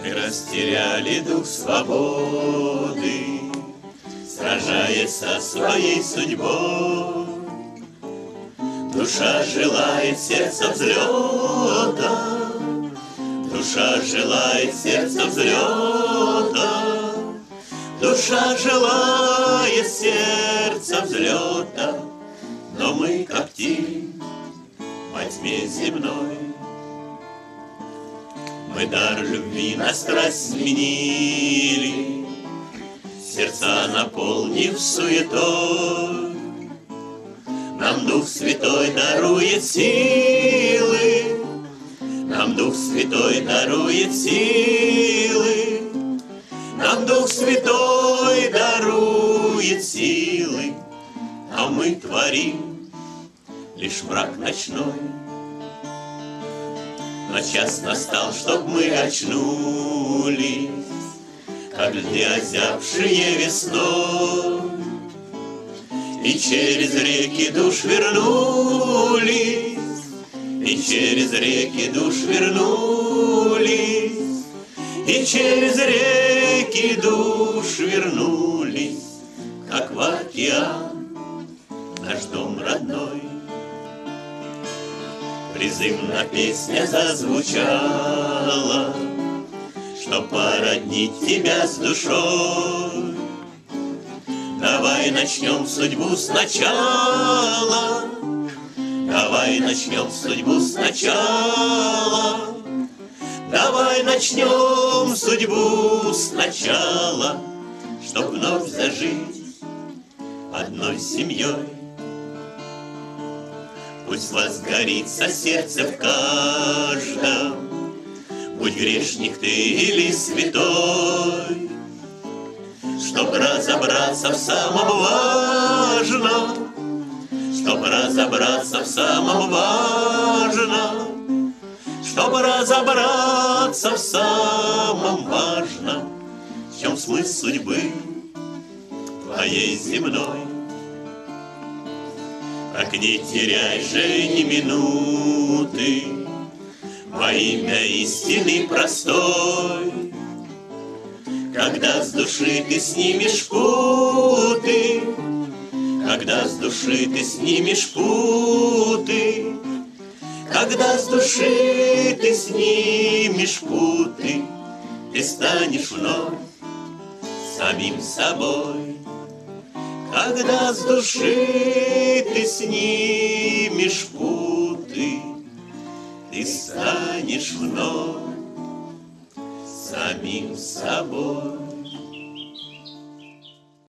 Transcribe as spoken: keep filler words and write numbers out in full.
Мы растеряли дух свободы, сражаясь со своей судьбой. Душа желает сердца взлета, душа желает сердца взлета, душа желает сердца взлета, но мы как тень во тьме земной. Мы дар любви на страсть сменили, сердца наполнив суетой. Нам Дух Святой дарует силы, нам Дух Святой дарует силы, нам Дух Святой дарует силы, а мы творим лишь мрак ночной. Но час настал, чтоб мы очнулись, как льды, озябшие весной, и через реки душ вернулись, и через реки душ вернулись, и через реки душ вернулись, как в океан наш дом родной. Призывно песня зазвучала, чтоб породнить тебя с душой. Давай начнем судьбу сначала, давай начнем судьбу сначала, давай начнем судьбу сначала, чтоб вновь зажить одной семьей. Пусть возгорится сердце в каждом, будь грешник ты или святой, чтоб разобраться в самом важном, чтоб разобраться в самом важном, чтоб разобраться в самом важном, в чем смысл судьбы твоей земной. Так не теряй же ни минуты во имя истины простой. Когда с души ты снимешь путы, когда с души ты снимешь путы, когда с души ты снимешь путы, ты станешь вновь самим собой. Когда с души ты снимешь путы, ты станешь вновь самим собой.